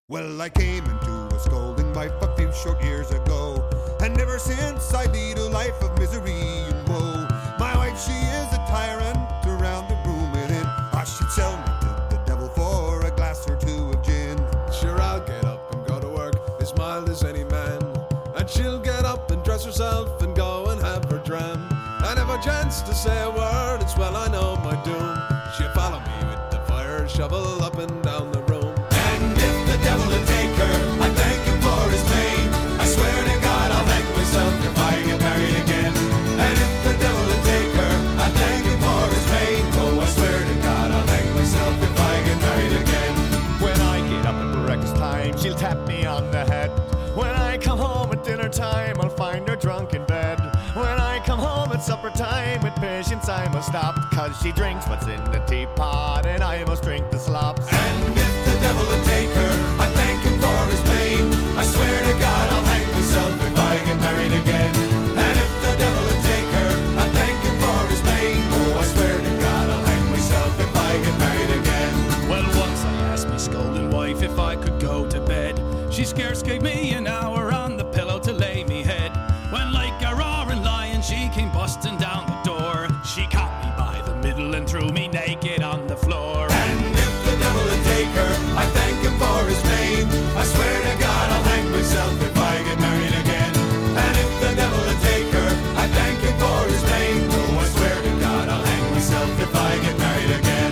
Well, I came into a scolding wife a few short years ago, and ever since I lead a life of misery and woe. My wife, she is a tyrant around the room within. She'd sell me to the devil for a glass or two of gin. Sure, I'll get up and go to work as mild as any man, and she'll get up and dress herself and go and have her dram. I never chance to say a word, it's well I know my doom. She'll follow me with the fire shovel up and down the room. And if the devil will take her, I thank him for his pain. I swear to God I'll hang myself if I get married again. And if the devil will take her, I thank him for his pain. Oh, I swear to God I'll hang myself if I get married again. When I get up at breakfast time, she'll tap me on the head. When I come home at dinner time, I'll find her drunk in bed. When I come home at supper time, with patience I must stop, 'cause she drinks what's in the teapot, and I must drink the slops. And if the devil will take her, I thank him for his pain. I swear to God I'll hang myself if I get married again. And if the devil will take her, I thank him for his pain. Oh, I swear to God I'll hang myself if I get married again. Well, once I asked me scolding wife if I could go to bed. She scarce gave me an hour on the pillow to lay me head, when like a roaring lion she came busting down the door. She caught me by the middle and threw me naked on the floor. And if the devil will take her, I thank him for his pain. I swear to God I'll hang myself if I get married again. And if the devil will take her, I thank him for his pain. Oh, I swear to God I'll hang myself if I get married again.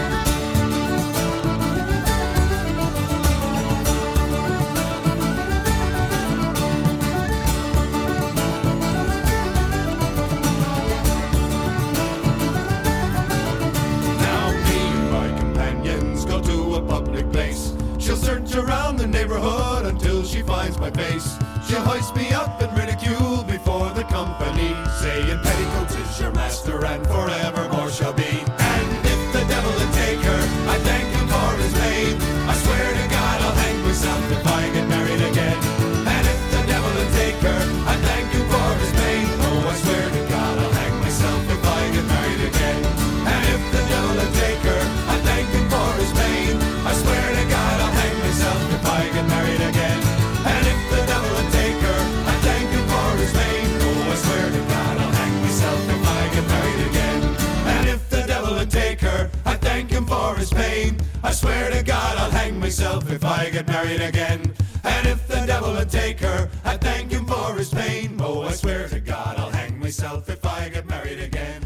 She'll search around the neighborhood until she finds my face. She'll hoist me up and ridicule before the company, saying petticoats is your master and forevermore shall be. And if the devil will take her, I thank him for his pain. I swear to God I'll hang myself if I get married again. And if the devil will take her, I thank him for his pain. Oh, I swear to God I'll hang myself if I get married again. And if the devil will take her, I thank him for his pain. I swear to God I'll hang myself if I get married again. And if the devil will take her, I thank him for his pain. Oh, I swear to God I'll hang myself if I get married again. And if the devil will take her, I thank him for his pain. I swear to God I'll hang myself if I get married again. And if the devil will take her, I thank him for his pain. Oh, I swear to God I'll hang myself if I get married again.